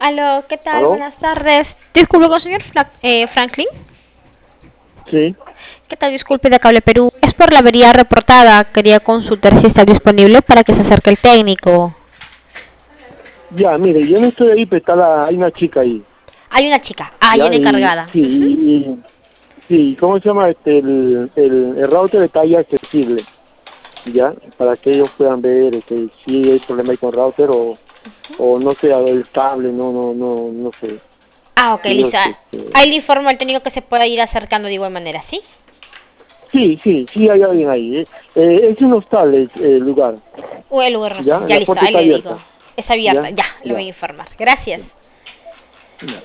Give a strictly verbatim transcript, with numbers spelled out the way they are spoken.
Aló, ¿qué tal? ¿Aló? Buenas tardes. Disculpe con el señor Fla- eh, Franklin. Sí. ¿Qué tal? Disculpe de Cable Perú. Es por la avería reportada. Quería consultar si está disponible para que se acerque el técnico. Ya, mire, yo no estoy ahí, pero está la, hay una chica ahí. Hay una chica. Ah, hay Ya, una y encargada. sí, Ujú. y, y- sí, ¿cómo se llama? Este, el, el, el router está ahí accesible, ya, para que ellos puedan ver este, si hay problema ahí con el router o, o no sé, el cable, no, no, no, no sé. Ah, ok, Ellos, listo. este, Ahí le informo al técnico que se pueda ir acercando de igual manera, ¿sí? sí, sí, sí hay alguien ahí. Eh, Eh, es un hostal el, el lugar, O el lugar no ya, está. Ya la listo, puerta ahí está le digo. abierta, Es abierta. ya, Ya, le voy a ya. informar. Gracias.